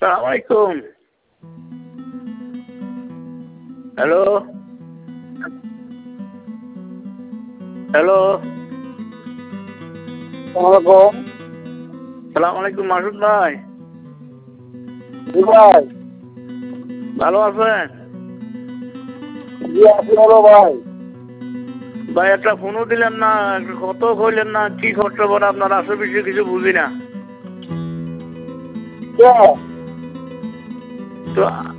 আসসালামু আলাইকুম। Hello hello সালাম আলাইকুম মাসুদ ভাই। ভাই ভালো আছেন জি আছি ভালো ভাই। ভাই? একটা ফোনও দিলেন না, একটা কত কইলেন না, কি খবর আপনার আশেপাশে কিছু বুঝি না। কে? তো